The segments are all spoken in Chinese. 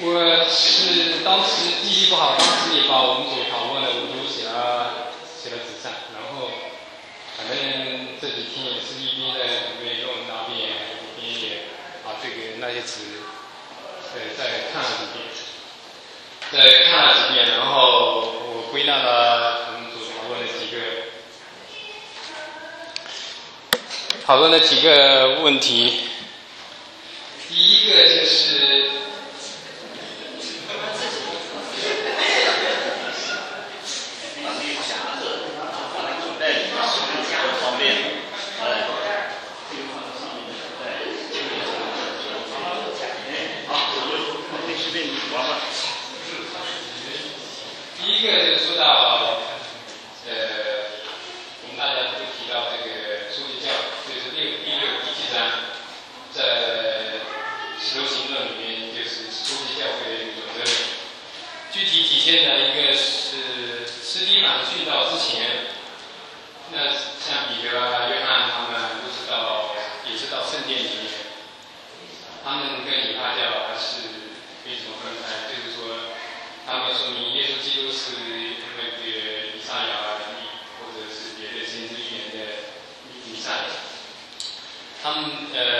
我是当时记忆不好，当时也把我们所讨论的我都写了纸上，然后反正这几天也是一边在准备论文答辩，一边也把那些词再看了几遍，然后我归纳了我们所讨论的几个问题。第一个就是说到我们大家都提到这个书记教，就是第7章，在使徒行论里面就是书记教会的一个责任。具体体现的一个是斯蒂凡殉道之前，那像彼得啊、约翰他们都是也是到圣殿里面，他们跟以法教还是没什么分开，就是说他们说明耶稣基督是那个以赛亚或者是别的先知预言的以赛亚。他们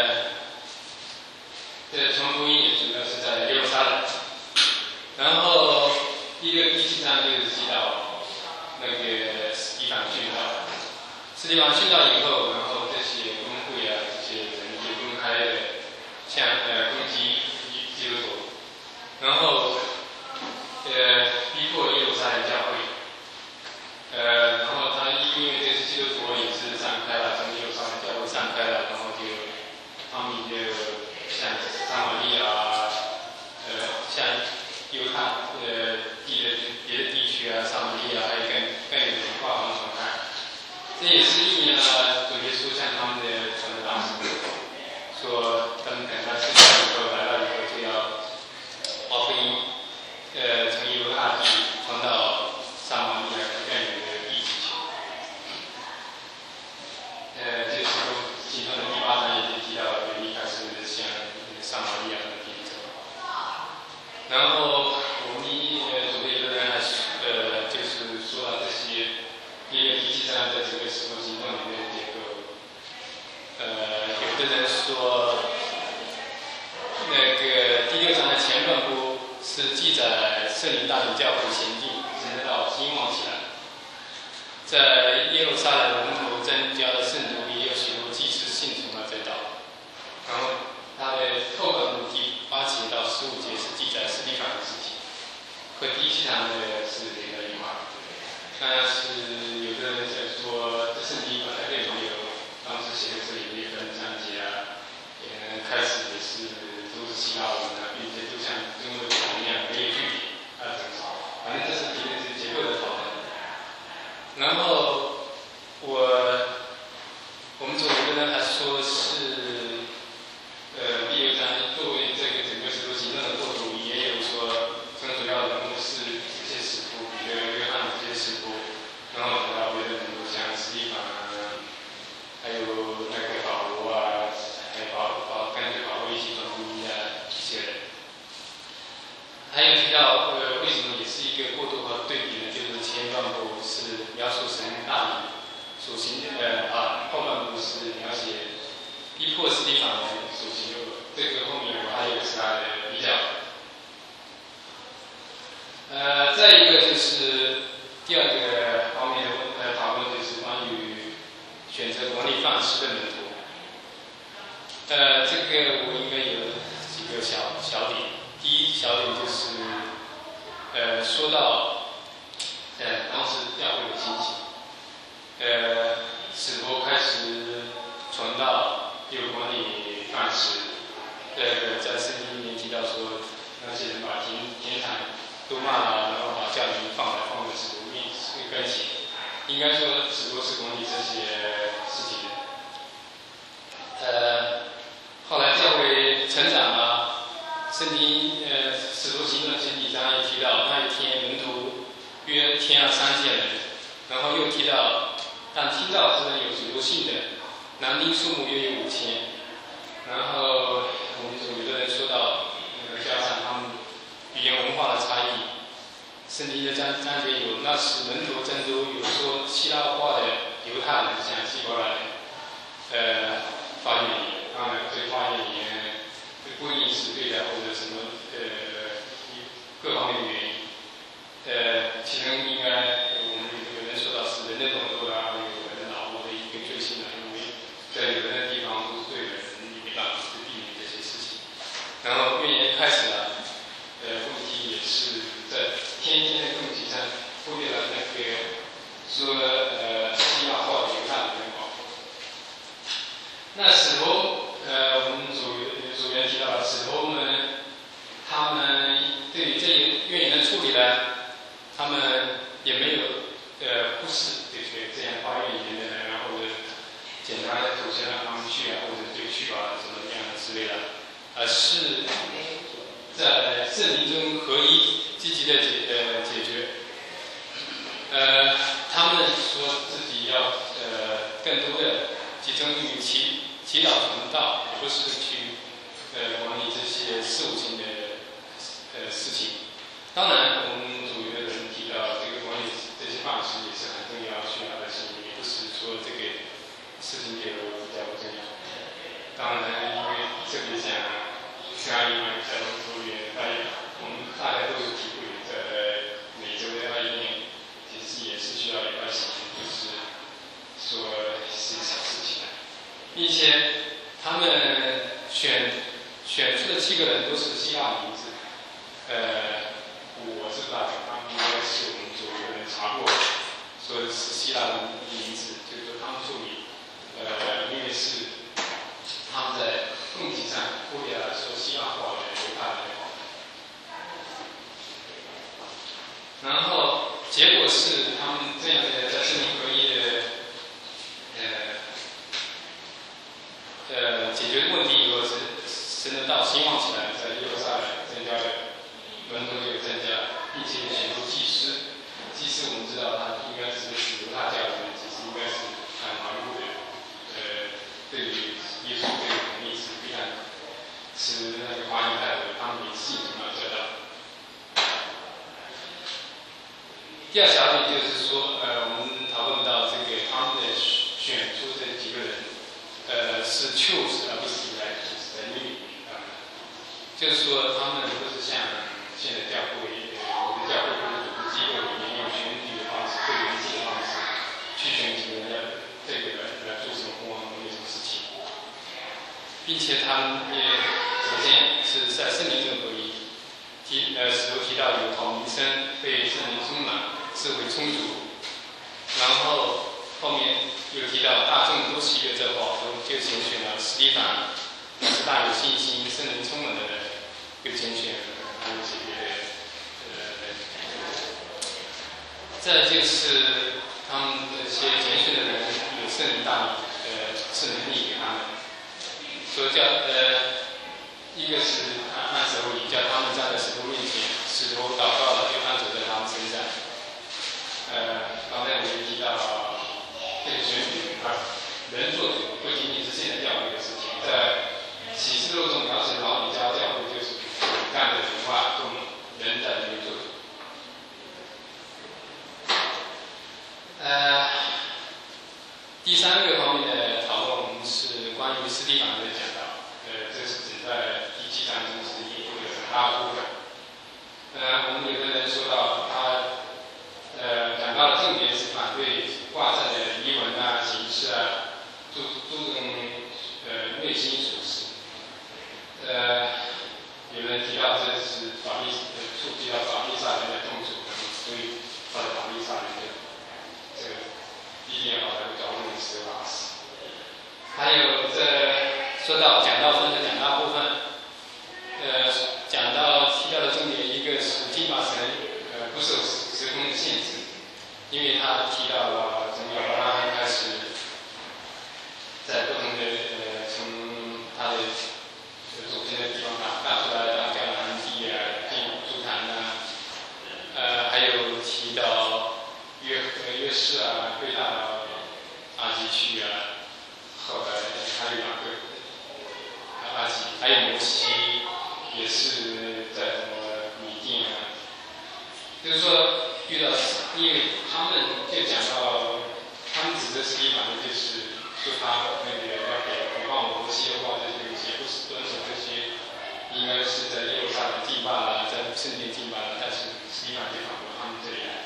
传福音也主要是在耶路撒冷。然后第7章就是提到那个斯蒂凡殉道。斯蒂凡殉道以后，然后这些公会啊，这些人就公开的攻击基督徒，然后逼迫耶路撒冷教会，然后他因为这次基督徒也是散开了，从耶路撒冷教会散开了，然后他们就像撒玛利亚，像犹太别的地区啊，撒玛利亚还有更有文化往传开，这也是应验了主耶稣向他们的传的大使说，他们等他世界以后来到以后就要把福音从耶路撒冷传到撒玛利亚更远的地区去。这时候其中的第8章也就提到了，一开始向撒玛利亚的地走。然后我们准备的人就是说到这些第7章的整个使徒行动里面的结构。有的人说，那个第6章的前半部是记载圣灵带领教会前进，直到兴旺起来。在耶路撒冷人口增加的圣徒也有许多祭司信从了这道。然后他的后半部第8节到15节是记载斯蒂凡的事情，和第7章的是连在一块。但是有的人在说，这圣经本来就没有当时写的这里面分章节啊，开始也是都是希腊文啊，并且都像中文一样没有句点啊，反正这是题目是结构的讨论。然后我们总觉得还说是第6章作为这个整个使徒行动的过渡，也有说更主要人物是这些使徒，彼得、约翰这些使徒，然后提到别的人物像斯蒂凡啊，还有那个保罗啊，还有跟着保罗一起传福音啊这些人。还有提到为什么也是一个过渡和对比呢？就是前半部是描述神大能所行后半部是描写逼迫斯蒂凡所行的。这个后面我还有其他的比较。再一个就是第2个方面的讨论，就是关于选择管理范式的门徒。这个我应该有几个小点。第一小点就是说到当时教会的兴起，使徒开始传道，有管理范式。在圣经里面提到说，那些人把田产都卖了，然后把教员放在使徒跟前。应该说，使徒是管理这些事情的。后来教会成长了，圣经使徒行传前几章也提到，那一天门徒约3000人，然后又提到，但听到之人有许多信的，男丁数目约有5000。然后我们有的人说到，加上他们圣经的章节有，那时门徒中有说希腊话的犹太人向希伯来发言语，当然对发言语言不一定是对的，或者什么各方面的原因。其中应该我们有人说到是人的软弱啊，有人的脑部的一个罪性啊，因为在有人的地方都是对人，你没办法去避免这些事情。然后预言开始了，问题也是在天天的供给上忽略了那个说希腊话的犹太人的保护。那使徒我们主员提到了使徒们，他们对于这一预言的处理呢，他们也没有忽视这样发预言的人，然后检查首先让他们去啊，或者就去吧，怎么样之类的，而是在圣灵中合一，积极的解决。他们说自己要更多的集中于祈祷传道，而不是去管理这些事务性的事情。当然，我们主有的人提到这个管理这些办事也是很重要，需要的是，也不是说这个事情给我比较不重要。当然，因为特别讲阿姨们在服务员我们大家都有体会，在每周的爱宴，其实也是需要礼拜行，不是说是小事情，并且他们选出的7个人都是希腊名字，我是大概他们应该是我们主有人查过，说是希腊的名字，就是说他们处理，因为是他们在供给上忽略了说希腊话的犹太人。然后结果是他们这样的在圣灵合一的解决问题以后，神的道兴旺起来，在耶路撒冷增加了门徒也增加，并且选出祭司。祭司我们知道他应该是犹太教的，其实应该是很顽固的，对于耶稣这个肯定是非常持那个怀疑态度，他们也信什么教导。第二小点就是说，我们讨论到这个他们的选出这几个人，是 choose 而不是 elect 的律，就是说他们不是像现在教会，我的教会或者组织机构里面用选举的方式、会员制的方式去选几个人这个来做什么工作、什么事情，并且他们也首先是在圣灵中合一，使徒提到有好名声，被圣灵充满，智慧充足，然后后面又提到大众都喜悦这话，就拣选了史蒂凡，是大有信心、圣灵充满的人，又拣选还有几个再就是他们这些拣选的人有圣灵大是能力给他们，所以一个是按手礼，叫他们站在使徒面前，使徒祷告了，就按手在他们身上。刚才我们提到这个选举人做主，不仅仅是现在教会的事情，在启示录中描写老底嘉教会就是这样的文化，中人在里面做主。第3个方面的讨论，我们是关于斯蒂凡的讲道，这是指在第7章中是一个很大的部分。我们有的人说到他讲到的重点是反对挂在的仪文啊、形式啊，注重内心属实。有人提到这是触及到法利赛人的痛处，所以他的法利赛人的这个一定要把它搞弄死打死。还有说到讲道分的讲道部分，讲到提到的重点，一个是金马神不受时空的限制，因为他提到了从亚伯拉罕开始，在不同的从他的祖先的地方打出来的迦南地啊、朱坛啊，还有提到约瑟啊、对大的阿基去啊，后来还有2个阿基，还有摩西，也是在什么米甸啊，就是说遇到，因为他们就讲到，他们指责司提反的就是说他那个要给毁谤摩西的话，这些不是遵守这些，应该是在耶路撒冷敬拜了，在圣殿敬拜了，但是司提反就反驳他们这里来。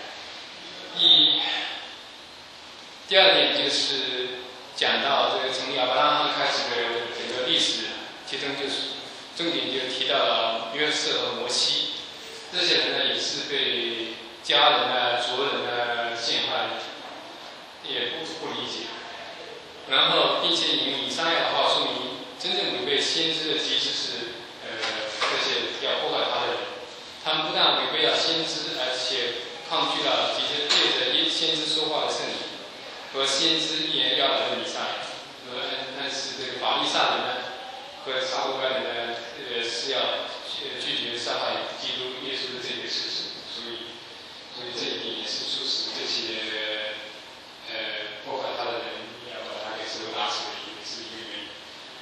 第二点就是讲到这个从亚伯拉罕开始的整个历史，其中就是重点就提到了约瑟和摩西，这些人呢也是被家人啊、族人啊陷害，也不理解。然后并且引用以赛亚的话说明，真正违背先知的机制是这些要破坏他的人，他们不但违背了先知，而且抗拒了藉着先知说话的圣灵和先知预言要来的弥赛亚。但是这个法利赛人呢和撒都该人呢，是要拒绝杀害基督耶稣的这个事实，所以这一点也是促使这些破坏他的人要把他给社会打死的一个原因。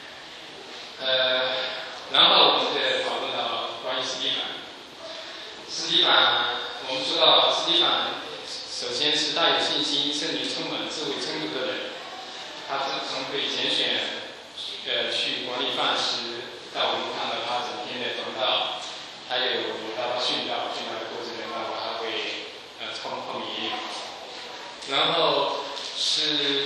然后我们再讨论到关于司提反。司提反，我们说到司提反，首先是带有信心、圣灵充满、智慧充足的人。他自从被拣选，去管理饭食，到我们看到他整天的传道，还有他训导的过程中，他会聪明。然后是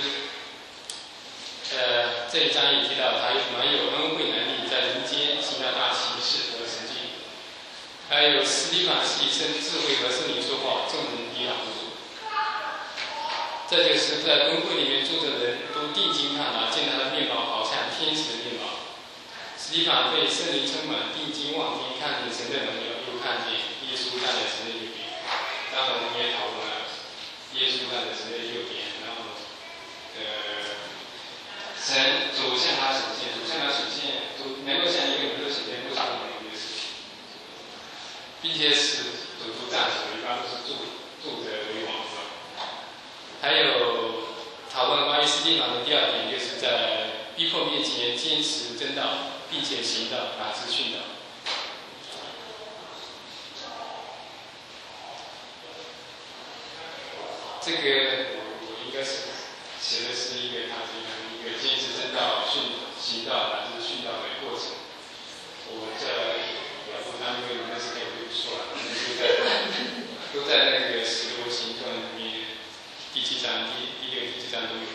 这一章也提到他蛮有恩惠能力，在人间行到大奇事和神迹。还有司提反是以智慧和圣灵说话，众人抵挡不住。这就是在公会里面住的人都定睛看他，见他的面貌好像天使的面貌。司提反被圣灵充满，定睛望天，看见神的荣耀，又看见耶稣站在神的右边。当然我们也讨论了耶稣站在神的右边，然后神主向他显现，主能够向一个人的显现，不是很容易的事情，并且是主站着，一般都是住着为王。还有讨论关于司提反的第二点，就是在逼迫面前坚持真道，并且行道，乃至训导。这个我应该是写的是一个坚持真道、行道乃至训导的过程。我在要不他们应该是可以不说了，都在那个使徒行传里面。第7章、第7章都有。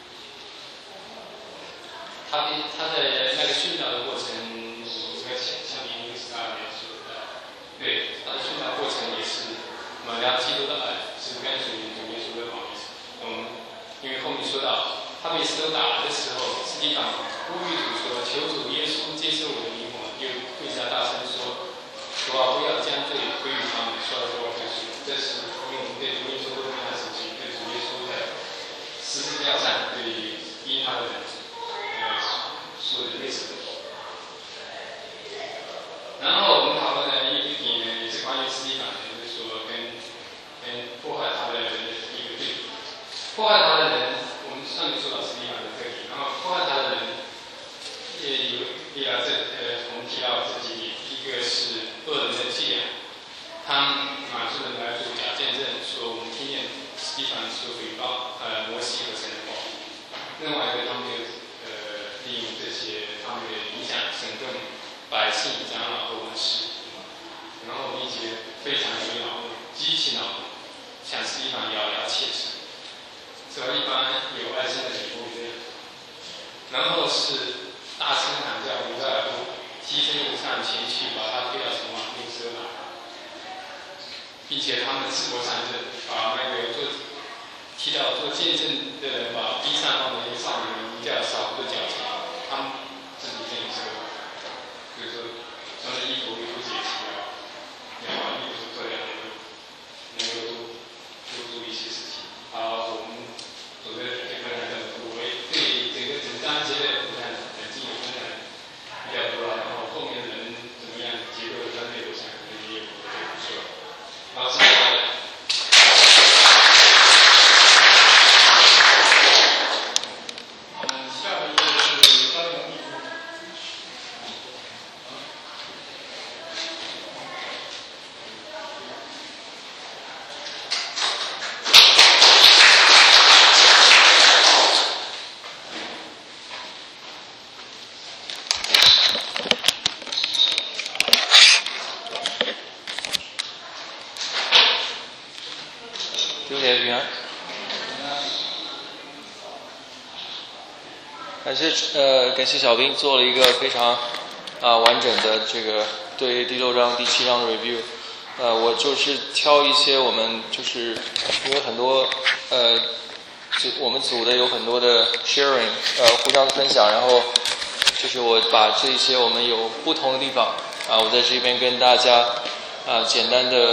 他的那个训导的过程，我应该像您12年说的，对，他的训导过程也是满了基督的爱，是跟随主耶稣的榜样。因为后面说到他被石头打的时候，司提反呼吁主说：“求主耶稣接受我的灵魂。”又跪下大声说：“主啊，不要将罪归于他们。”说到这个就是这是因为我们对主耶稣都非常熟悉，对主耶稣在十字架上对逼他的人说的类似的。然后我们讨论的一点呢，也是关于司提反的，就是说跟破坏他的人的一个对比。破坏他的人，我们上面说到司提反的特点，然后破坏他的人也有我们提到这几点，一个是恶人的伎俩，他们满数人来做假见证，说我们听见司提反说诽谤摩西和神的话。另外一个，他们利用这些他们的影响，审问百姓、长老和文士，然后并且非常有脑洞，极其脑洞，向司提反咬牙切齿。只要一般有爱心的人不会这样。然后是大声喊叫，不在耳朵，提身而上前去，把他推到城外，用蛇打他，并且他们自国上阵，把那个提到做见证的人把地上放的那些少年人一架扫过脚前，他们自己进车，所以说穿的衣服也不解气啊，要把衣服脱掉，能够多做一些事情。好，我们走的这个我对整个整章节的部分很进有分享比较多了，然后后面的人怎么样结构的分类，我想可能也有不说。好，接下来。 姐平安。感谢小兵做了一个非常完整的这个对第6章、第7章的 review。我就是挑一些我们就是因为很多我们组的有很多的 sharing， 互相分享，然后就是我把这些我们有不同的地方我在这边跟大家简单的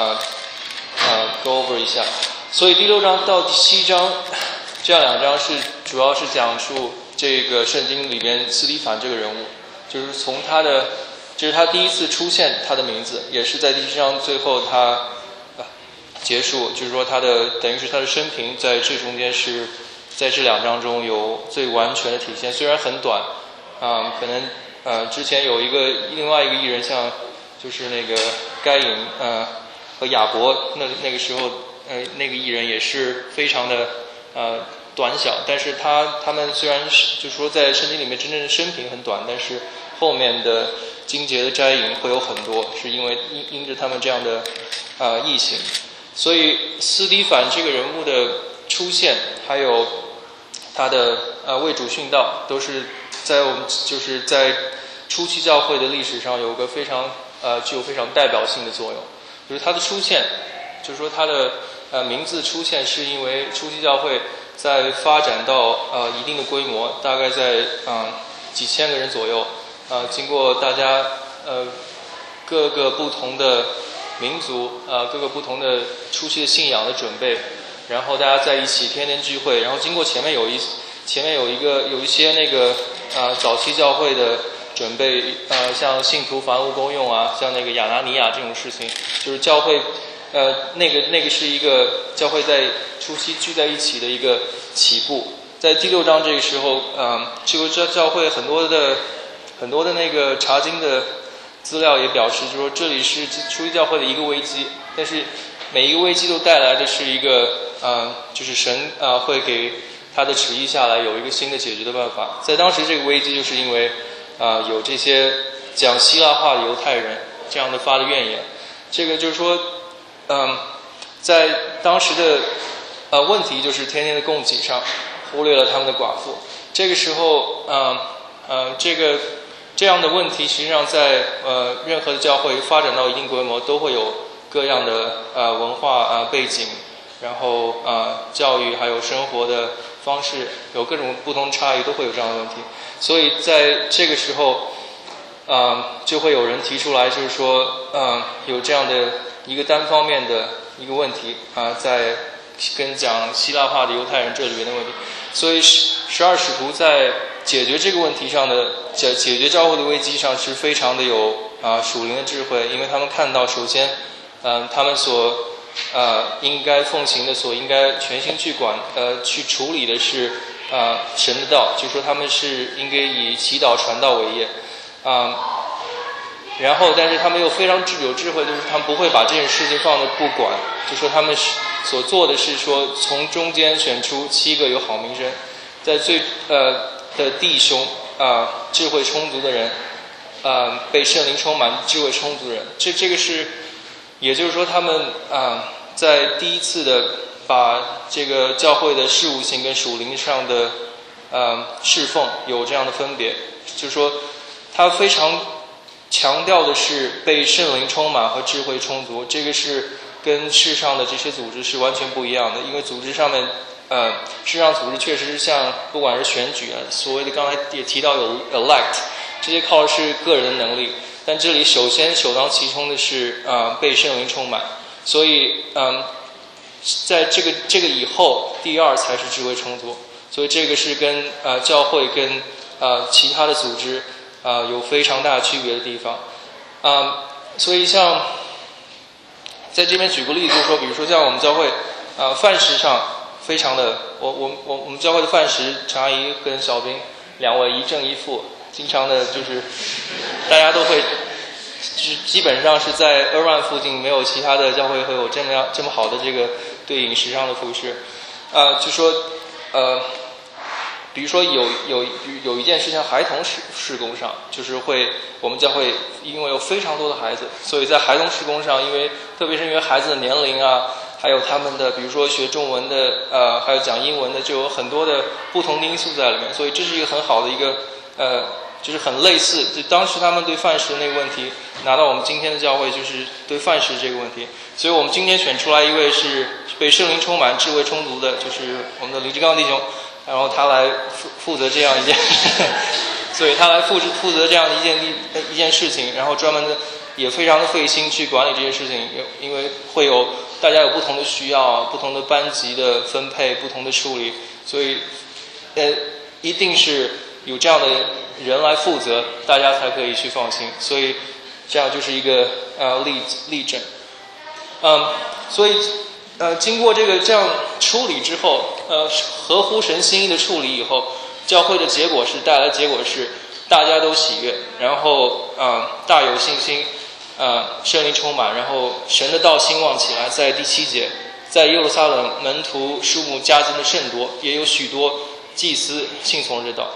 go over 一下。所以第6章到第7章这样2章主要是讲述这个圣经里边司提反这个人物，就是从这是他第一次出现他的名字，也是在第7章最后他结束，就是说等于是他的生平在这中间是在这2章中有最完全的体现。虽然很短可能之前有另外一个艺人，像就是那个该隐和亚伯那个时候那个艺人也是非常的短小，但是他们虽然是就是说在圣经里面真正的生平很短，但是后面的经节的摘引会有很多，是因为因着他们这样的异形。所以司提反这个人物的出现，还有他的为主殉道，都是在我们就是在初期教会的历史上有个非常具有非常代表性的作用。就是他的出现，就是说他的名字出现，是因为初期教会在发展到一定的规模，大概在几千个人左右，经过大家各个不同的民族各个不同的初期的信仰的准备，然后大家在一起天天聚会，然后经过前面有一些那个早期教会的准备，像信徒房屋公用像那个亚拿尼亚这种事情，就是教会那个是一个教会在初期聚在一起的一个起步。在第6章这个时候这个教会很多的那个查经的资料也表示，就是说这里是初期教会的一个危机，但是每一个危机都带来的是一个就是神会给他的旨意下来有一个新的解决的办法。在当时这个危机就是因为有这些讲希腊话的犹太人这样的发的怨言。这个就是说在当时的问题就是天天的供给上忽略了他们的寡妇。这个时候这样的问题实际上在任何的教会发展到一定规模都会有各样的文化背景，然后教育还有生活的方式有各种不同差异，都会有这样的问题。所以在这个时候就会有人提出来，就是说有这样的一个单方面的一个问题在跟讲希腊化的犹太人这里面的问题。所以12使徒在解决这个问题上的解决教会的危机上是非常的有属灵的智慧，因为他们看到首先他们所应该奉行的，所应该全心去去处理的是神的道，就是说他们是应该以祈祷传道为业然后但是他们又非常有智慧，就是他们不会把这件事情放在不管，就说他们所做的是说从中间选出7个有好名声，在最的弟兄智慧充足的人被圣灵充满智慧充足的人，这个是也就是说他们在第一次的把这个教会的事务性跟属灵上的侍奉有这样的分别，就是说他非常强调的是被圣灵充满和智慧充足，这个是跟世上的这些组织是完全不一样的。因为组织上面世上组织确实是像不管是选举所谓的刚才也提到有 elect， 这些靠的是个人的能力，但这里首当其冲的是被圣灵充满。所以在这个以后，第二才是智慧充足。所以这个是跟教会跟其他的组织有非常大区别的地方。所以像在这边举个例子，就是说比如说像我们教会饭食上非常的我们教会的饭食，陈阿姨跟小兵2位一正一负，经常的就是大家都会就是基本上是在Irvine附近没有其他的教会会有这么好的这个对饮食上的服侍。就说比如说有一件事情，孩童事工上，就是我们教会因为有非常多的孩子，所以在孩童事工上，特别是因为孩子的年龄还有他们的比如说学中文的还有讲英文的，就有很多的不同的因素在里面，所以这是一个很好的一个就是很类似，就当时他们对范式的那个问题拿到我们今天的教会，就是对范式这个问题，所以我们今天选出来一位是被圣灵充满、智慧充足的，就是我们的李志刚弟兄，然后他来负责这样一件所以他来负责这样的一件事情，然后专门的也非常的费心去管理这些事情，因为会有大家有不同的需要、不同的班级的分配、不同的处理，所以一定是有这样的人来负责，大家才可以去放心，所以这样就是一个例证。所以经过这样处理之后，合乎神心意的处理以后，教会的带来的结果是大家都喜悦，然后大有信心，圣灵充满，然后神的道兴旺起来。在第7节，在耶路撒冷门徒数目加增的甚多，也有许多祭司信从这道。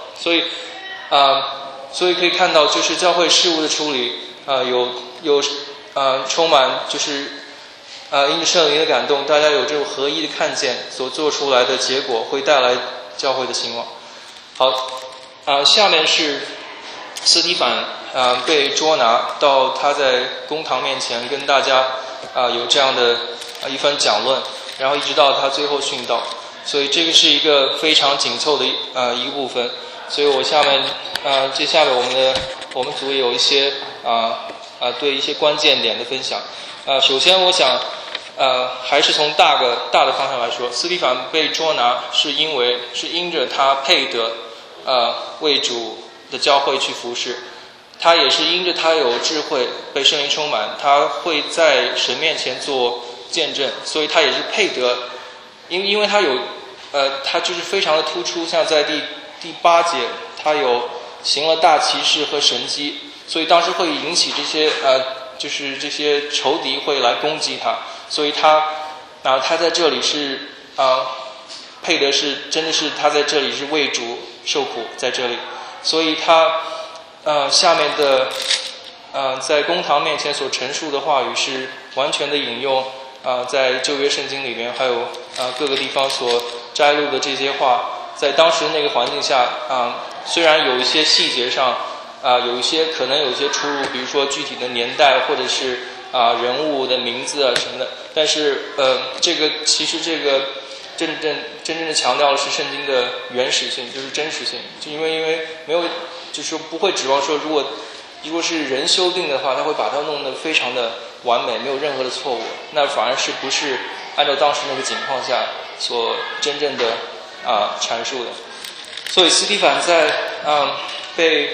所以可以看到，就是教会事务的处理有充满就是因着圣灵的感动，大家有这种合一的看见，所做出来的结果会带来教会的兴旺。好，下面是司提反被捉拿到他在公堂面前跟大家有这样的一番讲论，然后一直到他最后殉道，所以这个是一个非常紧凑的一个部分。所以我下面接下来我们组也有一些对一些关键点的分享。首先我想还是从大的方向来说，司提反被捉拿是因着他配得为主的教会去服侍，他也是因着他有智慧被圣灵充满，他会在神面前做见证，所以他也是配得，因为他有他就是非常的突出，像在第8节他有行了大奇事和神迹，所以当时会引起这些就是这些仇敌会来攻击他，所以他在这里是配得是真的是他在这里是为主受苦在这里，所以他下面的在公堂面前所陈述的话语是完全的引用在旧约圣经里面还有各个地方所摘录的这些话，在当时那个环境下虽然有一些细节上可能有一些出入，比如说具体的年代或者是人物的名字什么的，但是其实这个真正的强调的是圣经的原始性，就是真实性，就因为没有就是不会指望说如果是人修订的话，他会把它弄得非常的完美，没有任何的错误，那反而是不是按照当时那个情况下所真正的阐述的。所以司提反在被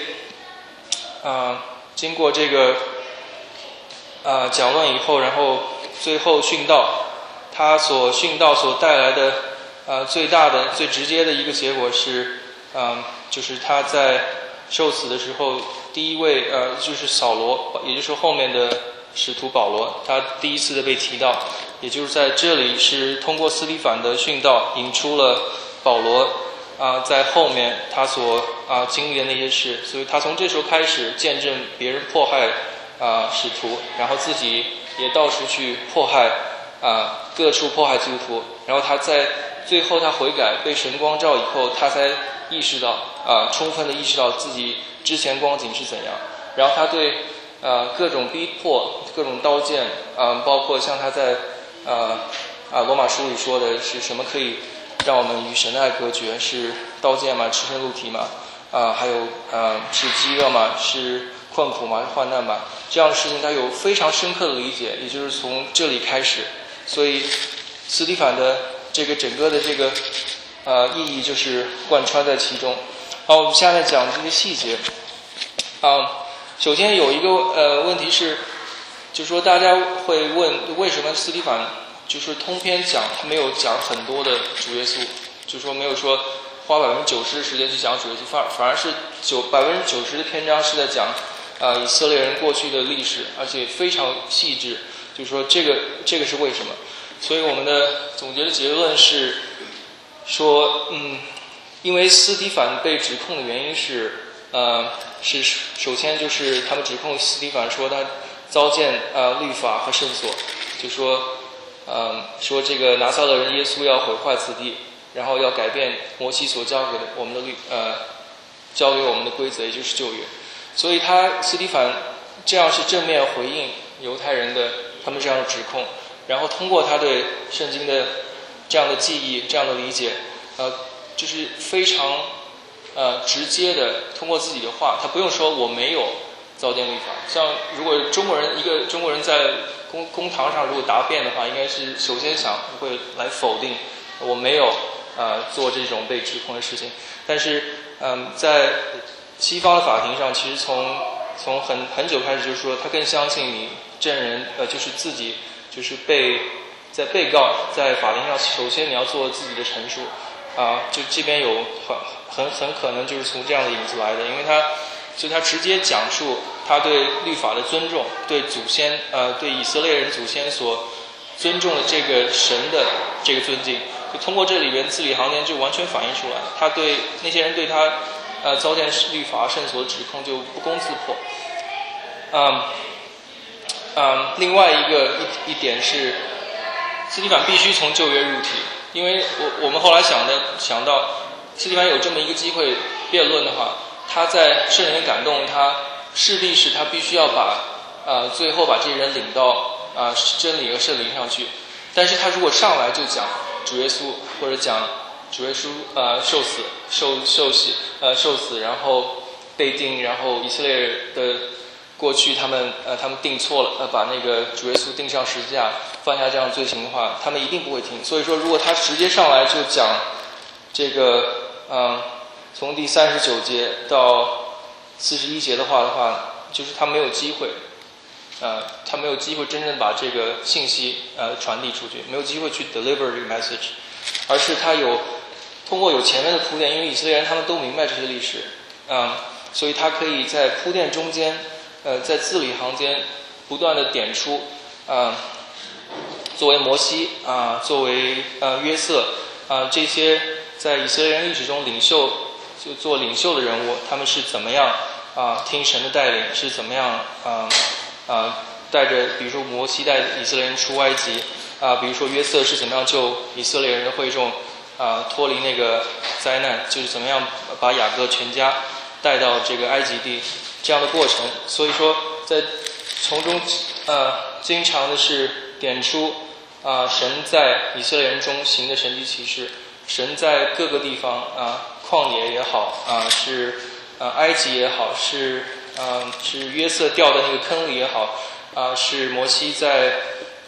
经过这个讲论以后，然后最后殉道，他所殉道所带来的最大的最直接的一个结果是就是他在受死的时候，第一位就是扫罗，也就是后面的使徒保罗，他第一次的被提到，也就是在这里是通过司提反的殉道引出了保罗在后面他所经历的那些事，所以他从这时候开始见证别人迫害使徒，然后自己也到处去迫害各处迫害基督徒，然后他在最后他悔改被神光照以后，他才意识到充分的意识到自己之前光景是怎样，然后他对各种逼迫各种刀剑包括像他在罗马书里说的是什么可以让我们与神的爱隔绝，是刀剑嘛，赤身露体嘛还有是饥饿嘛，是困苦嘛，患难嘛，这样的事情他有非常深刻的理解，也就是从这里开始，所以司提反的这个整个的这个意义就是贯穿在其中。好，我们下面讲这些细节。首先有一个问题是，就是说大家会问为什么司提反就是通篇讲他没有讲很多的主耶稣，就是说没有说花90%的时间去讲主耶稣，反而是90%的篇章是在讲以色列人过去的历史，而且非常细致，就是说这个是为什么。所以我们的总结的结论是说因为司提反被指控的原因是首先就是他们指控司提反说他糟践律法和圣所，就说说这个拿撒勒人耶稣要毁坏此地，然后要改变摩西所交给我们的交给我们的规则，也就是旧约。所以司提反这样是正面回应犹太人的他们这样的指控，然后通过他对圣经的这样的记忆、这样的理解，就是非常直接的通过自己的话，他不用说我没有造建律法。像如果一个中国人在公堂上如果答辩的话，应该是首先会来否定我没有做这种被指控的事情。但是在西方的法庭上，其实从很久开始就是说，他更相信你证人就是自己就是被告在法庭上，首先你要做自己的陈述就这边有很可能就是从这样的影子来的，因为他直接讲述他对律法的尊重，对祖先对以色列人祖先所尊重的这个神的这个尊敬，就通过这里边字里行间就完全反映出来，他对那些人对他糟践律法圣所指控就不攻自破。另外一点是，司提反必须从旧约入体，因为我们后来想到，司提反有这么一个机会辩论的话，他在圣灵感动他，势必是他必须要最后把这些人领到真理和圣灵上去。但是他如果上来就讲主耶稣，或者讲主耶稣受死，然后被钉，然后以色列人的过去他们定错了，把那个主耶稣钉上十字架，犯下这样罪行的话，他们一定不会听。所以说，如果他直接上来就讲这个从第39节到41节的话，就是他没有机会，他没有机会真正把这个信息传递出去，没有机会去 deliver 这个 message， 而是他通过有前面的铺垫，因为以色列人他们都明白这些历史，所以他可以在铺垫中间，在字里行间不断的点出，作为摩西作为约瑟这些在以色列人历史中做领袖的人物，他们是怎么样听神的带领，是怎么样带着比如说摩西带以色列人出埃及比如说约瑟是怎么样救以色列人的会众脱离那个灾难，就是怎么样把雅各全家带到这个埃及地这样的过程。所以说在从中经常的是点出神在以色列人中行的神迹奇事，神在各个地方旷野也好是埃及也好，是约瑟掉的那个坑里也好是摩西在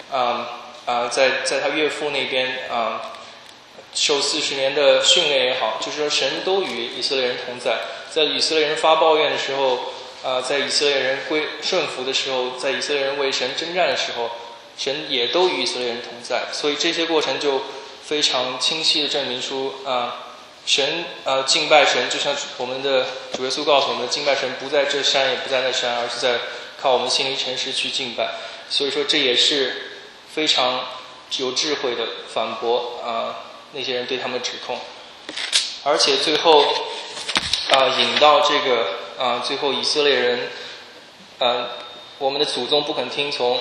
他岳父那边受40年的训练也好，就是说神都与以色列人同在，在以色列人发抱怨的时候在以色列人顺服的时候，在以色列人为神征战的时候，神也都与以色列人同在。所以这些过程就非常清晰地证明出神敬拜神，就像我们的主耶稣告诉我们，敬拜神不在这山也不在那山，而是在靠我们心灵诚实去敬拜。所以说这也是非常有智慧的反驳那些人对他们的指控。而且最后引到这个最后以色列人我们的祖宗不肯听从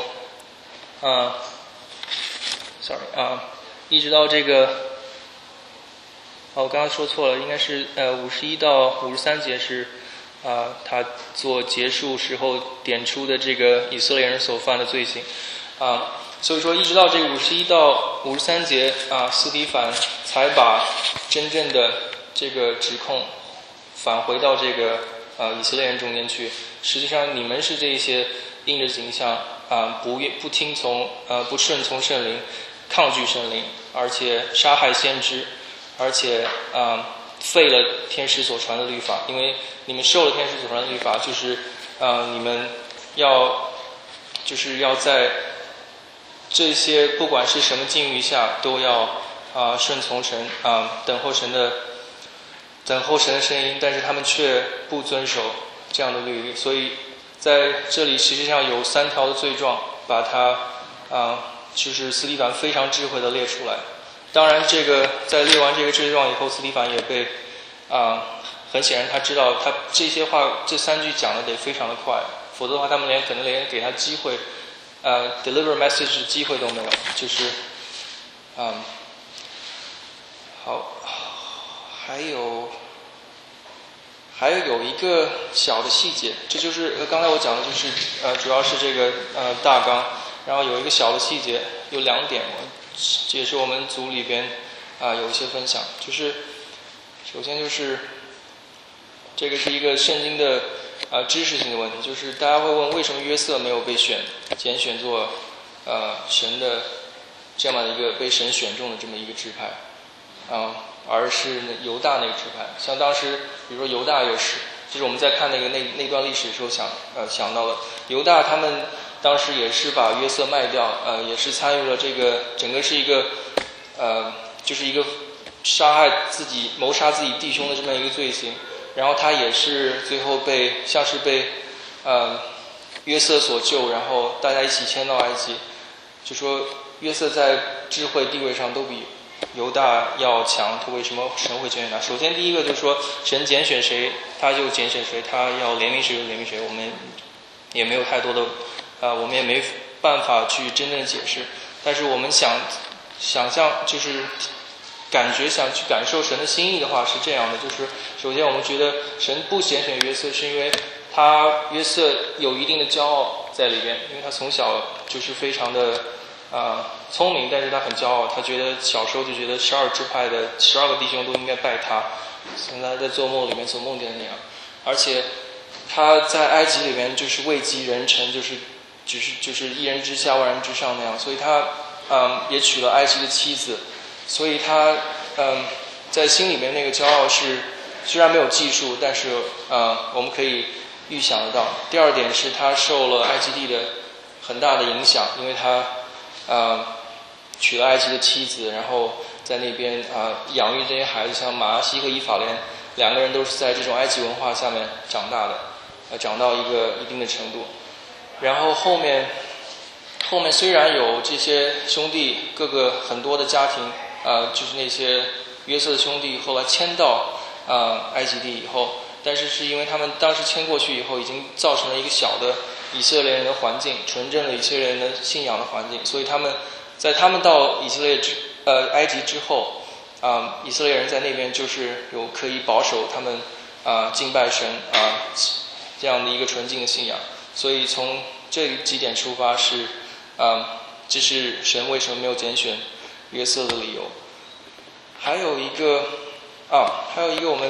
一直到这个我刚刚说错了，应该是51到53节是他做结束时候点出的这个以色列人所犯的罪行所以说一直到这个51到53节司提反才把真正的这个指控返回到这个以色列人中间去。实际上你们是这些印着景象不听从不顺从圣灵，抗拒圣灵，而且杀害先知，而且废了天使所传的律法。因为你们受了天使所传的律法，就是你们要在这些不管是什么境遇下都要顺从神等候神的声音，但是他们却不遵守这样的律例。所以在这里实际上有3条的罪状，把它就是司提反非常智慧的列出来。当然这个在列完这个罪状以后，司提反也被很显然他知道他这些话这3句讲的得非常的快，否则的话他们可能连给他机会 deliver message 的机会都没有，就是好，还有一个小的细节，这就是刚才我讲的，就是主要是这个大纲，然后有一个小的细节，有2点，这也是我们组里边有一些分享，就是首先就是这个是一个圣经的知识性的问题，就是大家会问为什么约瑟没有被拣选做神的这样的一个被神选中的这么一个支派而是犹大那个支派。像当时比如说犹大就是我们在看那段历史的时候想到了犹大他们当时也是把约瑟卖掉，也是参与了这个整个是一个就是一个谋杀自己弟兄的这么一个罪行，然后他也是最后像是被约瑟所救，然后大家一起迁到埃及，就说约瑟在智慧地位上都比犹大要强，他为什么神会拣选他？首先第一个就是说神拣选谁他就拣选谁，他要怜悯谁就怜悯谁，我们也没有太多的我们也没办法去真正解释，但是我们想象就是想去感受神的心意的话是这样的，就是首先我们觉得神不拣选约瑟是因为约瑟有一定的骄傲在里边，因为他从小就是非常的聪明，但是他很骄傲，他觉得小时候就觉得12支派的12个弟兄都应该拜他，像他在做梦里面所梦见的那样，而且他在埃及里面就是位极人臣，就是一人之下万人之上那样，所以他也娶了埃及的妻子，所以他在心里面那个骄傲是虽然没有技术，但是我们可以预想得到。第二点是他受了埃及地的很大的影响，因为他娶了埃及的妻子，然后在那边养育这些孩子，像马拉西和以法莲2个人都是在这种埃及文化下面长大的，长到一定的程度。然后后面虽然有这些兄弟各个很多的家庭就是那些约瑟的兄弟后来迁到埃及地以后，但是因为他们当时迁过去以后已经造成了一个小的以色列人的环境，纯正的以色列人的信仰的环境，所以他们到埃及之后以色列人在那边就是可以保守他们敬拜神这样的一个纯净的信仰，所以从这几点出发这是神为什么没有拣选约瑟的理由。还有一个我们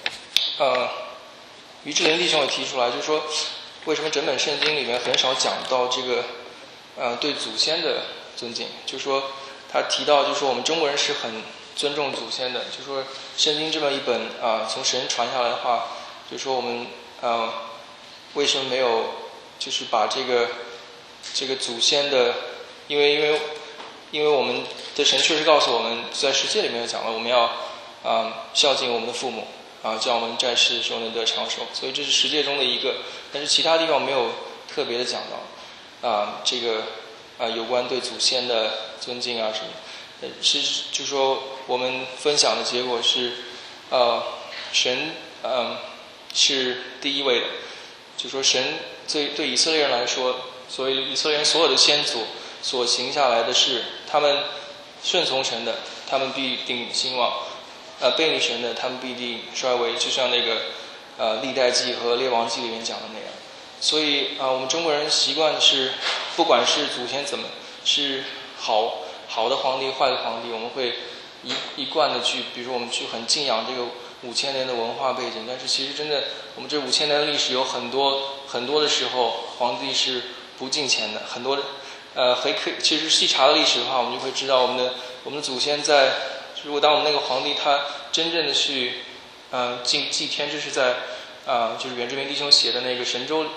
于志玲弟兄也提出来，就是说为什么整本圣经里面很少讲到这个对祖先的尊敬，就是说他提到就是说我们中国人是很尊重祖先的，就是说圣经这么一本从神传下来的话，就是说我们为什么没有就是把这个祖先的，因为我们的神确实告诉我们，在十诫里面讲了我们要孝敬我们的父母叫我们在世的时候能得长寿，所以这是十诫中的一个，但是其他地方没有特别的讲到这个有关对祖先的尊敬什么，就是说我们分享的结果是神是第一位的，就是说神对以色列人来说，所以以色列人所有的先祖所行下来的事，他们顺从神的他们必定兴旺，背逆神的他们必定衰微，就像那个历代记和列王记里面讲的那样。所以我们中国人习惯是不管是祖先怎么是好的皇帝坏的皇帝，我们会一贯的比如说我们去很敬仰这个5000年的文化背景，但是其实真的我们这5000年的历史有很多的时候皇帝是不敬虔的，很多的其实细查的历史的话，我们就会知道我们的祖先如果当我们那个皇帝他真正的去祭天，这是在就是袁志明弟兄写的那个神州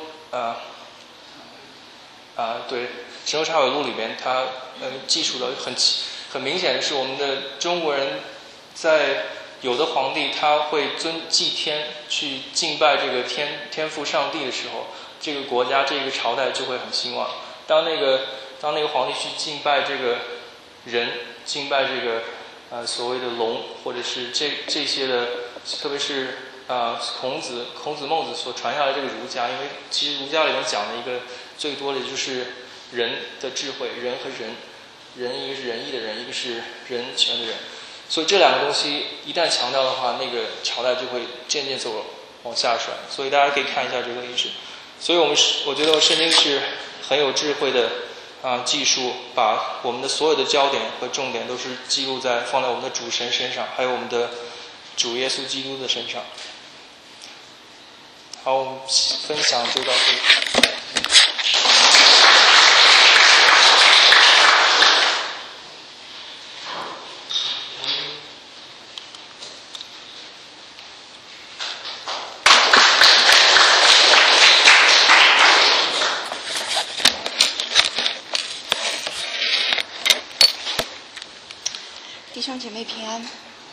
对神州查纬录里边，他记述的很明显的是，我们的中国人在有的皇帝他会祭天去敬拜这个天父上帝的时候，这个国家这个朝代就会很兴旺。当那个皇帝去敬拜这个人，敬拜这个所谓的龙，或者是这些的，特别是孔子孟子所传下来这个儒家，因为其实儒家里面讲的一个最多的就是人的智慧，人和人，人一个是仁义的人，一个是人权的人，所以这两个东西一旦强调的话，那个朝代就会渐渐往下甩。所以大家可以看一下这个历史。所以我觉得圣经是很有智慧的技术，把我们的所有的焦点和重点都是放在我们的主神身上，还有我们的主耶稣基督的身上。好，我们分享就到这里。 弟兄姐妹平安。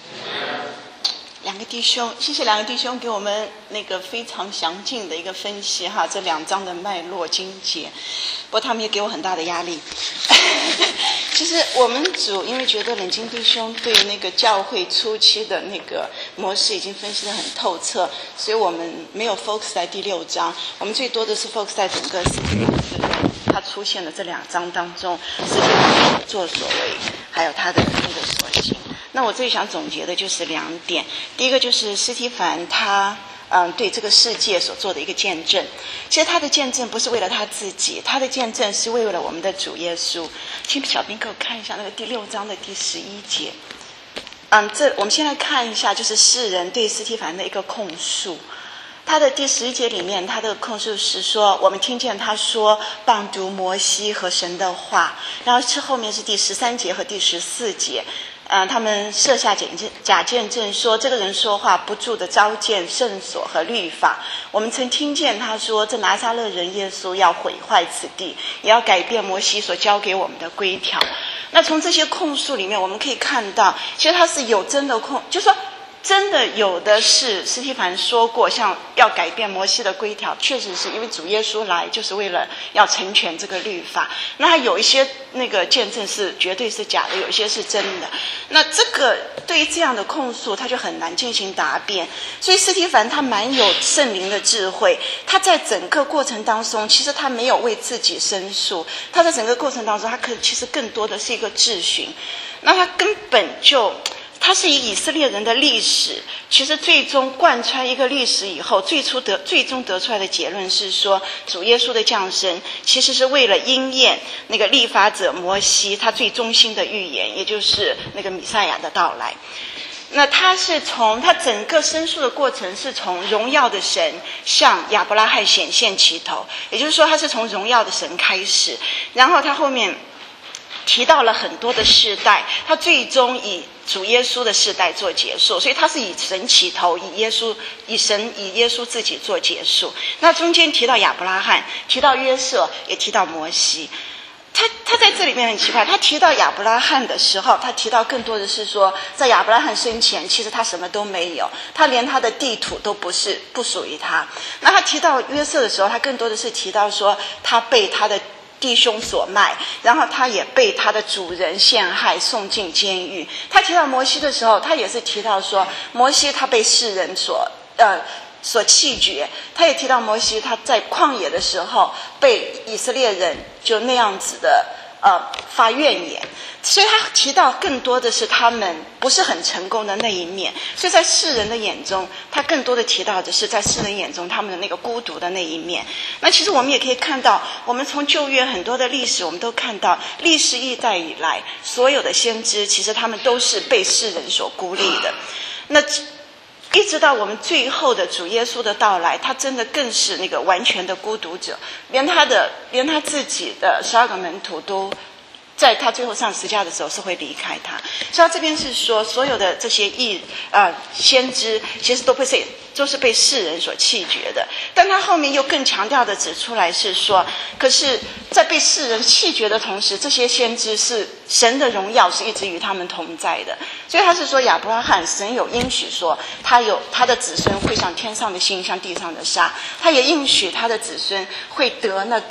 两个弟兄，谢谢两个弟兄给我们那个非常详尽的一个分析哈，这2章的脉络经节。不过他们也给我很大的压力。其实我们组因为觉得冷静弟兄对那个教会初期的那个模式已经分析得很透彻，所以我们没有 focus 在第6章，我们最多的是 focus 在整个司提反事件它出现的这2章当中，司提反所作所为，还有他的那个所行。那我这里想总结的就是2点，第一个就是司提反他对这个世界所做的一个见证。其实他的见证不是为了他自己，他的见证是为了我们的主耶稣。请小兵给我看一下那个第6章的第11节。我们先来看一下，就是世人对司提反的一个控诉。他的第11节里面，他的控诉是说，我们听见他说谤读摩西和神的话，然后后面是第13节和第14节。他们设下假见证说，这个人说话不住的糟践圣所和律法。我们曾听见他说，这拿撒勒人耶稣要毁坏此地，也要改变摩西所交给我们的规条。那从这些控诉里面，我们可以看到，其实他是有真的就是说真的有的是司提反说过，像要改变摩西的规条，确实是因为主耶稣来就是为了要成全这个律法。那他有一些那个见证是绝对是假的，有一些是真的。那这个对于这样的控诉，他就很难进行答辩。所以司提反他蛮有圣灵的智慧，他在整个过程当中，其实他没有为自己申诉，他在整个过程当中，他其实更多的是一个质询。那他根本就他是以色列人的历史，其实最终贯穿一个历史以后，最终得出来的结论是说，主耶稣的降生其实是为了应验那个立法者摩西他最忠心的预言，也就是那个弥赛亚的到来。那他整个申诉的过程是从荣耀的神向亚伯拉罕显现起头，也就是说他是从荣耀的神开始，然后他后面提到了很多的世代，他最终以主耶稣的世代做结束，所以他是以神起头，以耶稣自己做结束。那中间提到亚伯拉罕，提到约瑟，也提到摩西。他在这里面很奇怪，他提到亚伯拉罕的时候，他提到更多的是说，在亚伯拉罕生前，其实他什么都没有，他连他的地土都不属于他。那他提到约瑟的时候，他更多的是提到说，他被他的弟兄所卖，然后他也被他的主人陷害，送进监狱。他提到摩西的时候，他也是提到说，摩西他被世人所弃绝。他也提到摩西他在旷野的时候被以色列人就那样子的发怨言，所以他提到更多的是他们不是很成功的那一面。所以在世人的眼中，他更多的提到的是在世人眼中他们的那个孤独的那一面。那其实我们也可以看到，我们从旧约很多的历史，我们都看到历世历代以来，所有的先知其实他们都是被世人所孤立的。那一直到我们最后的主耶稣的到来，他真的更是那个完全的孤独者，连他自己的12个门徒都在他最后上十架的时候是会离开他。所以他这边是说，所有的这些先知其实都是被世人所弃绝的。但他后面又更强调的指出来是说，可是在被世人弃绝的同时，这些先知是神的荣耀是一直与他们同在的。所以他是说，亚伯拉罕神有应许说，他的子孙会像天上的星，像地上的沙。他也应许他的子孙会得那个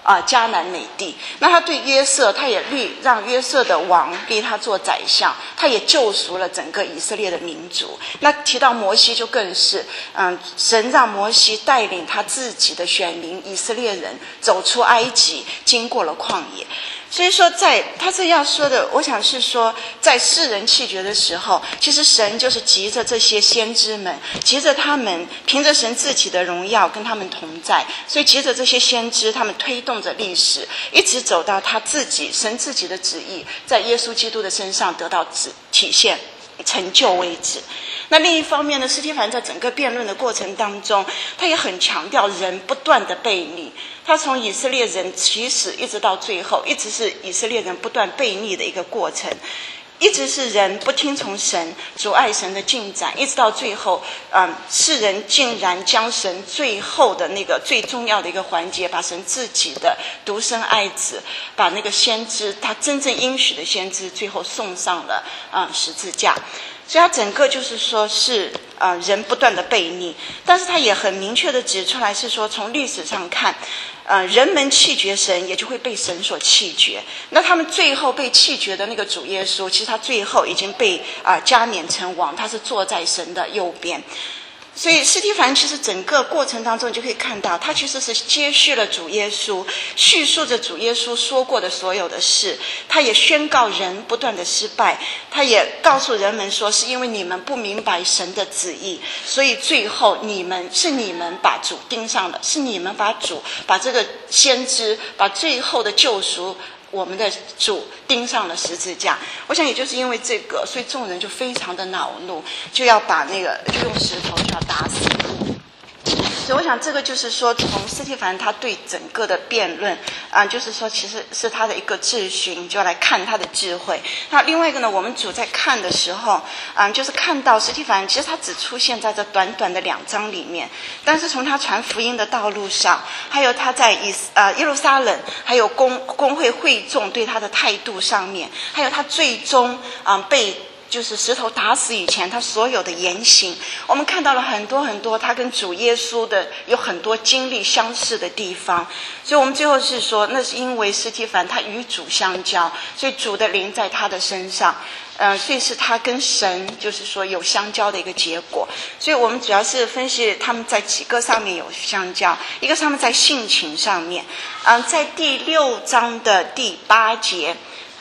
迦南美地。那他对约瑟，他也让约瑟的王立他做宰相，他也救赎了整个以色列的民族。那提到摩西就更是，神让摩西带领他自己的选民以色列人走出埃及，经过了旷野。所以说他这要说的，我想是说，在世人弃绝的时候，其实神就是急着这些先知们，急着他们凭着神自己的荣耀跟他们同在，所以急着这些先知，他们推动着历史，一直走到他自己神自己的旨意在耶稣基督的身上得到体现成就为止。那另一方面呢，司提反在整个辩论的过程当中，他也很强调人不断的悖逆。他从以色列人起始一直到最后，一直是以色列人不断悖逆的一个过程，一直是人不听从神，阻碍神的进展，一直到最后，世人竟然将神最后的那个最重要的一个环节，把神自己的独生爱子，把那个先知，他真正应许的先知，最后送上了十字架。所以他整个就是说是人不断的悖逆，但是他也很明确的指出来是说，从历史上看，人们弃绝神，也就会被神所弃绝。那他们最后被弃绝的那个主耶稣，其实他最后已经被加冕成王，他是坐在神的右边。所以司提反其实整个过程当中，你就可以看到他其实是接续了主耶稣，叙述着主耶稣说过的所有的事。他也宣告人不断的失败，他也告诉人们说，是因为你们不明白神的旨意，所以最后你们把主钉上了，是你们把这个先知，把最后的救赎我们的主钉上了十字架。我想也就是因为这个，所以众人就非常的恼怒，就要把就用石头就要打死。所以我想这个就是说，从司提反他对整个的辩论就是说其实是他的一个质询，就要来看他的智慧。那另外一个呢，我们主在看的时候就是看到司提反其实他只出现在这短短的2章里面，但是从他传福音的道路上，还有他在耶路撒冷，还有公会会众对他的态度上面，还有他最终被就是石头打死以前他所有的言行，我们看到了很多很多他跟主耶稣的有很多经历相似的地方。所以我们最后是说，那是因为司提反他与主相交，所以主的灵在他的身上，所以是他跟神就是说有相交的一个结果。所以我们主要是分析他们在几个上面有相交，一个是他们在性情上面，在第6章的第8节，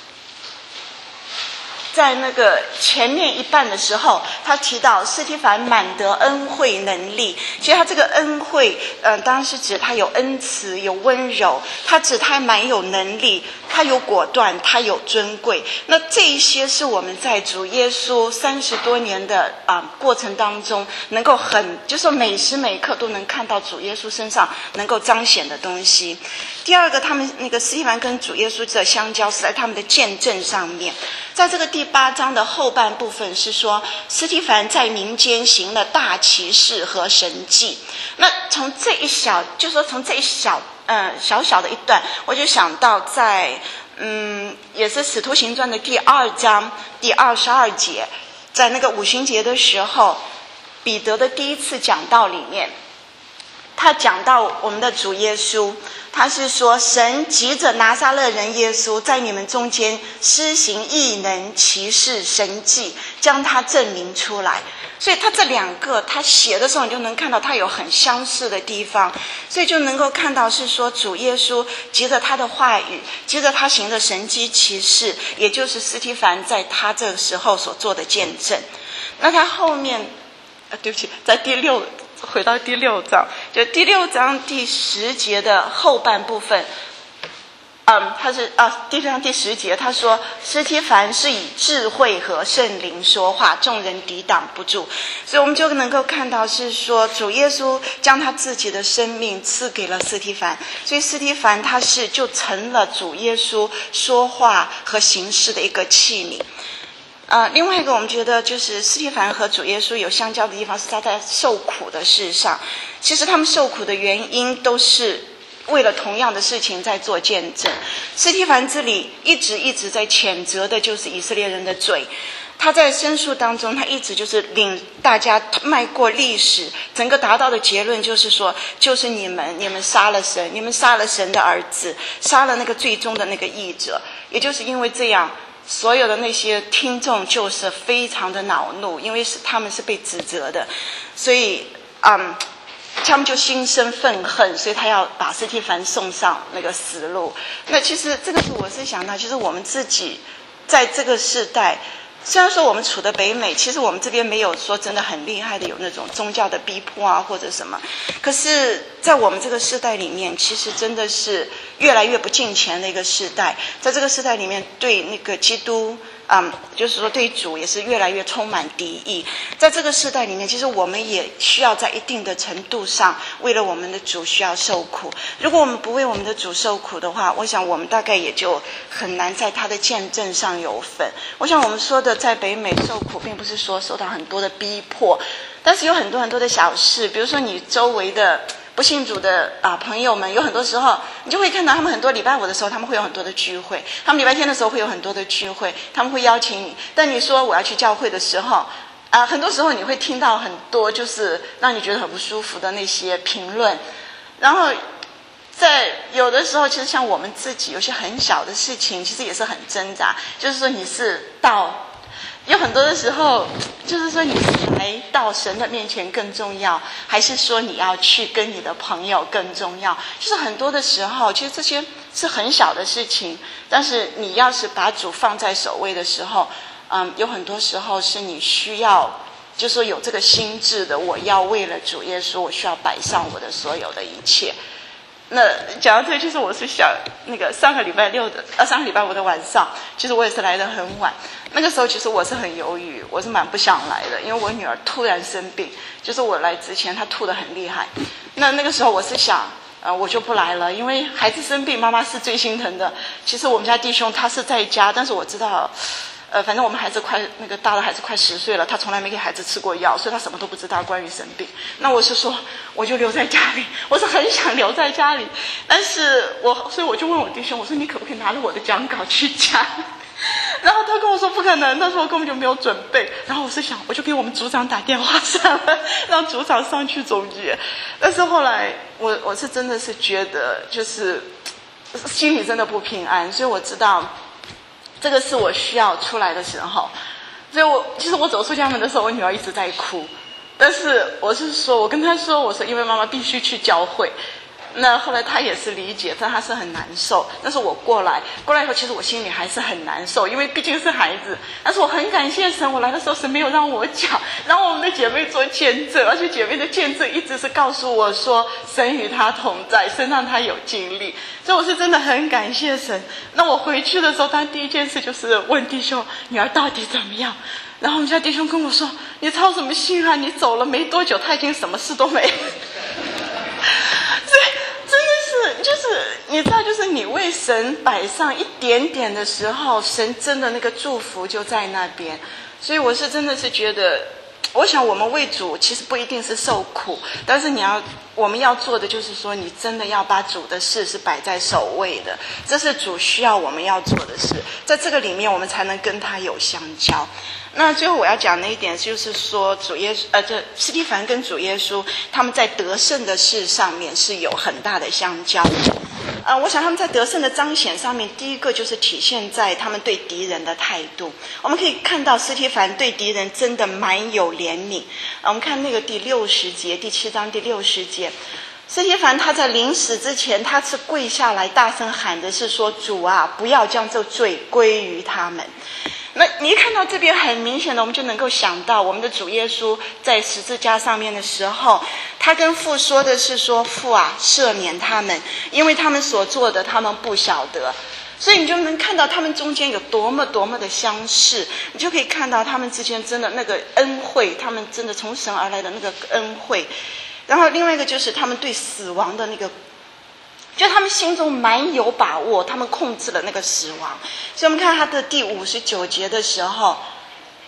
在那个前面一半的时候，他提到司提反满得恩惠能力。其实他这个恩惠当然是指他有恩慈，有温柔，他指他蛮有能力，他有果断，他有尊贵。那这一些是我们在主耶稣30多年的过程当中，能够就是说每时每刻都能看到主耶稣身上能够彰显的东西。第二个，他们那个司提反跟主耶稣的相交是在他们的见证上面。在这个第8章的后半部分是说，司提反在民间行了大奇事和神迹。那从这一小，就是说从这一小小的一段，我就想到在也是使徒行传的第2章第22节，在那个五旬节的时候，彼得的第一次讲道里面，他讲到我们的主耶稣，他是说神藉着拿撒勒人耶稣在你们中间施行异能奇事神迹，将他证明出来。所以他这2个他写的时候，你就能看到他有很相似的地方，所以就能够看到是说主耶稣藉着他的话语，藉着他行的神迹奇事，也就是司提反在他这个时候所做的见证。那他后面对不起，在回到第6章，就第6章第10节的后半部分，他是第6章第10节，他说司提反是以智慧和圣灵说话，众人抵挡不住。所以我们就能够看到是说主耶稣将他自己的生命赐给了司提反，所以司提反他就成了主耶稣说话和行事的一个器皿。另外一个我们觉得就是司提反和主耶稣有相交的地方是他在受苦的事上。其实他们受苦的原因都是为了同样的事情在做见证。司提反这里一直在谴责的就是以色列人的罪， 他在申诉当中，他一直就是领大家迈过历史，整个达到的结论就是说，就是你们杀了神，你们杀了神的儿子，杀了那个最终的那个义者。也就是因为这样，所有的那些听众就是非常的恼怒，因为他们是被指责的，所以他们就心生愤恨，所以他要把司提反送上那个死路。那其实这个我是想到，其实我们自己在这个世代，虽然说我们处的北美，其实我们这边没有说真的很厉害的有那种宗教的逼迫啊或者什么，可是在我们这个世代里面，其实真的是越来越不敬虔的一个世代。在这个世代里面，对那个基督就是说对主也是越来越充满敌意。在这个世代里面，其实我们也需要在一定的程度上为了我们的主需要受苦。如果我们不为我们的主受苦的话，我想我们大概也就很难在他的见证上有份。我想我们说的在北美受苦，并不是说受到很多的逼迫，但是有很多很多的小事，比如说你周围的不信主的朋友们，有很多时候你就会看到他们很多礼拜五的时候他们会有很多的聚会，他们礼拜天的时候会有很多的聚会，他们会邀请你，但你说我要去教会的时候很多时候你会听到很多就是让你觉得很不舒服的那些评论。然后在有的时候其实像我们自己有些很小的事情其实也是很挣扎，就是说你是有很多的时候就是说你是来到神的面前更重要，还是说你要去跟你的朋友更重要。就是很多的时候其实这些是很小的事情，但是你要是把主放在首位的时候有很多时候是你需要就是说有这个心智的，我要为了主耶稣我需要摆上我的所有的一切。那讲到这，其实我是想那个上个礼拜五的晚上，其实我也是来得很晚。那个时候其实我是很犹豫，我是蛮不想来的，因为我女儿突然生病，就是我来之前她吐得很厉害。那个时候我是想我就不来了，因为孩子生病妈妈是最心疼的。其实我们家弟兄他是在家，但是我知道反正我们孩子大的孩子快10岁了，他从来没给孩子吃过药，所以他什么都不知道关于生病。那我是说我就留在家里，我是很想留在家里，但是所以我就问我弟兄，我说你可不可以拿着我的讲稿去家？然后他跟我说不可能，那时候根本就没有准备。然后我是想我就给我们组长打电话算了，让组长上去总结。但是后来我是真的是觉得就是心里真的不平安，所以我知道这个是我需要出来的时候。所以其实我走出家门的时候，我女儿一直在哭，但是我跟她说，我说因为妈妈必须去教会。那后来她也是理解，但她是很难受。但是我过来以后，其实我心里还是很难受，因为毕竟是孩子。但是我很感谢神，我来的时候神没有让我讲，让我们的姐妹做见证，而且姐妹的见证一直是告诉我说神与她同在，神让她有经历。所以我是真的很感谢神。那我回去的时候，当然第一件事就是问弟兄女儿到底怎么样。然后我们家弟兄跟我说，你操什么心啊，你走了没多久他已经什么事都没了。就是你知道，就是你为神摆上一点点的时候，神真的那个祝福就在那边。所以我是真的是觉得，我想我们为主其实不一定是受苦，但是我们要做的就是说，你真的要把主的事是摆在首位的，这是主需要我们要做的事，在这个里面我们才能跟他有相交。那最后我要讲的一点就是说，司提反跟主耶稣他们在得胜的事上面是有很大的相交。我想他们在得胜的彰显上面，第一个就是体现在他们对敌人的态度。我们可以看到司提反对敌人真的蛮有怜悯。我们看那个第7章第60节，司提反他在临死之前，他是跪下来大声喊的是说，主啊，不要将这罪归于他们。那你一看到这边，很明显的我们就能够想到我们的主耶稣在十字架上面的时候，他跟父说的是说，父啊，赦免他们，因为他们所做的他们不晓得。所以你就能看到他们中间有多么多么的相似，你就可以看到他们之间真的那个恩惠，他们真的从神而来的那个恩惠。然后另外一个就是他们对死亡的那个，就他们心中蛮有把握，他们控制了那个死亡。所以我们看他的第59节的时候，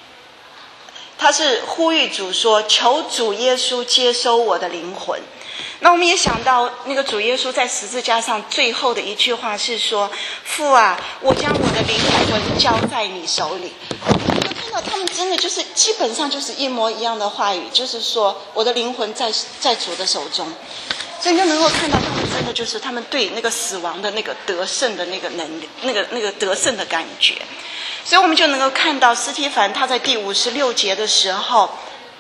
他是呼吁主说，求主耶稣接收我的灵魂。 那我们也想到那个主耶稣在十字架上最后的一句话是说：“父啊，我将我的灵魂交在你手里。”就看到他们真的就是基本上就是一模一样的话语，就是说我的灵魂在主的手中。所以就能够看到他们真的就是他们对那个死亡的那个得胜的那个能力，那个得胜的感觉。所以我们就能够看到司提反他在第56节的时候，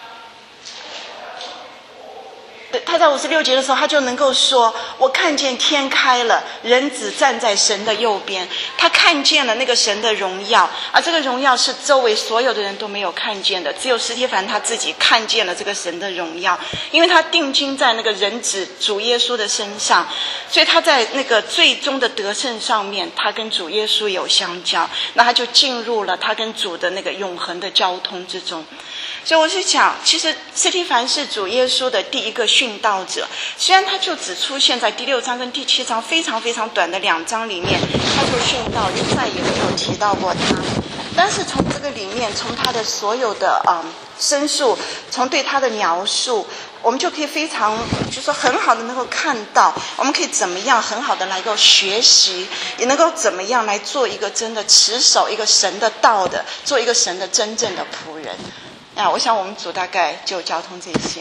他在56节的时候，他就能够说：“我看见天开了，人子站在神的右边。”他看见了那个神的荣耀，而这个荣耀是周围所有的人都没有看见的，只有司提反他自己看见了这个神的荣耀，因为他定睛在那个人子主耶稣的身上，所以他在那个最终的得胜上面，他跟主耶稣有相交，那他就进入了他跟主的那个永恒的交通之中。所以我是想，其实司提反是主耶稣的第一个殉道者，虽然他就只出现在第6章跟第7章非常非常短的2章里面，他就殉道，就再也没有提到过他。但是从这个里面，从他的所有的申诉，从对他的描述，我们就可以非常就是说很好的能够看到，我们可以怎么样很好的来够学习，也能够怎么样来做一个真的持守一个神的道的，做一个神的真正的仆人。我想我们组大概就交通这些。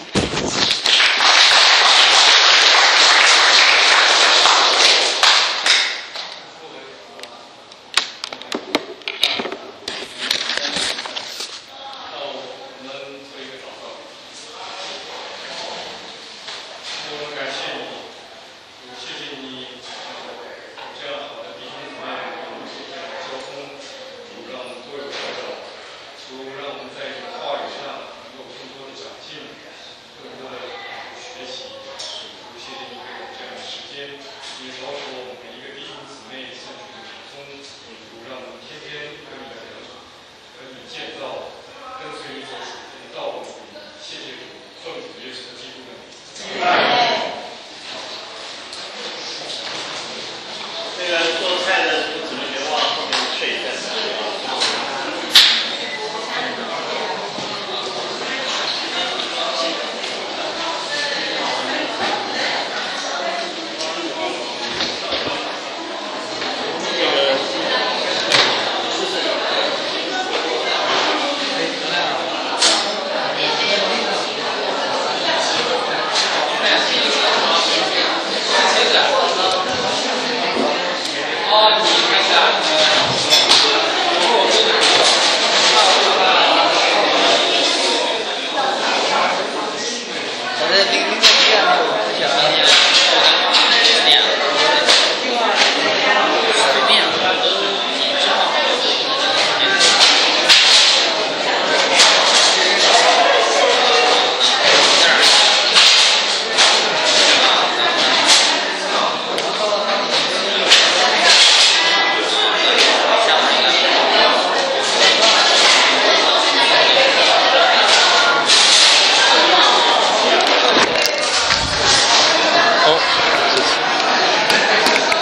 你看一下。